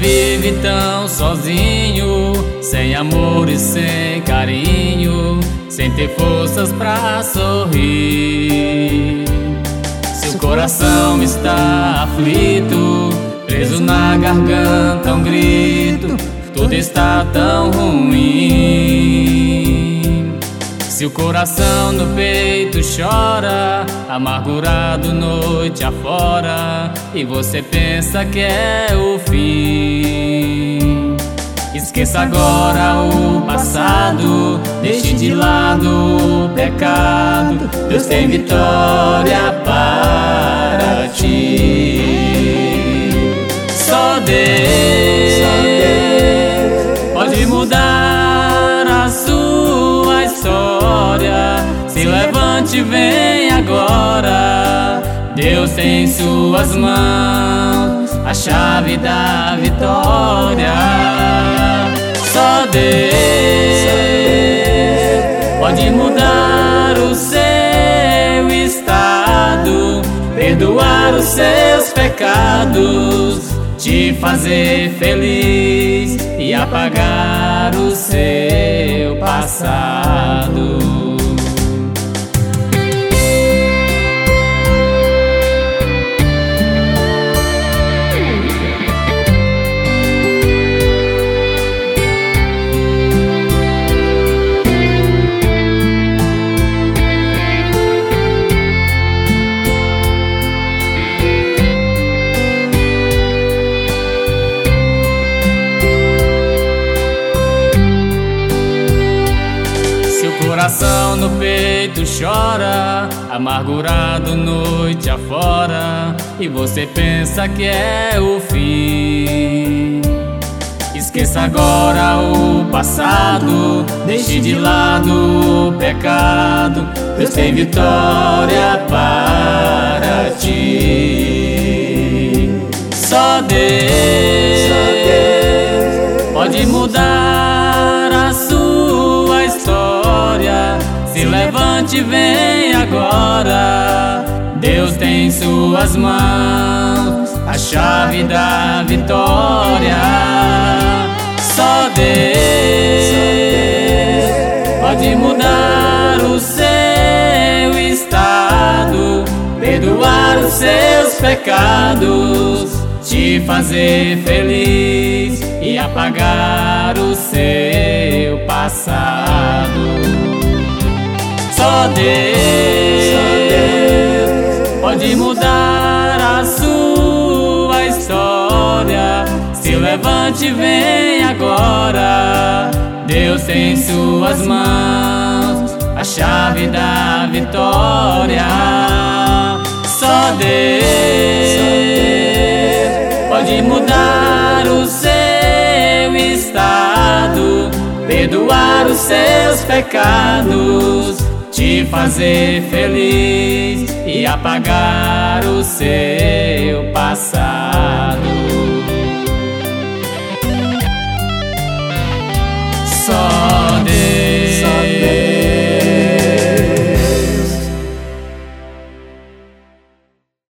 vive tão sozinho, sem amor e sem carinho, sem ter forças pra sorrir. Seu coração está aflito, preso na garganta um grito, tudo está tão ruim. Se o coração no peito chora, amargurado noite afora, e você pensa que é o fim, esqueça agora o passado, deixe de lado o pecado. Deus tem vitória para ti. Só Deus pode mudar a sua história. Se levante e vem agora. Deus tem em suas mãos a chave da vitória. Só Deus pode mudar o seu estado, perdoar os seus pecados, te fazer feliz e apagar o seu passado. Coração no peito chora, amargurado noite afora, e você pensa que é o fim. Esqueça agora o passado, deixe de lado o pecado. Deus tem vitória para ti. Só Deus pode mudar a sua história. Se levante e vem agora. Deus tem em suas mãos a chave da vitória. Só Deus pode mudar o seu estado, perdoar os seus pecados, te fazer feliz e apagar o seu passado. Só Deus pode mudar a sua história. Se levante e vem agora. Deus tem em suas mãos a chave da vitória. Só Deus pode mudar o seu estado, perdoar os seus pecados, te fazer feliz e apagar o seu passado. Só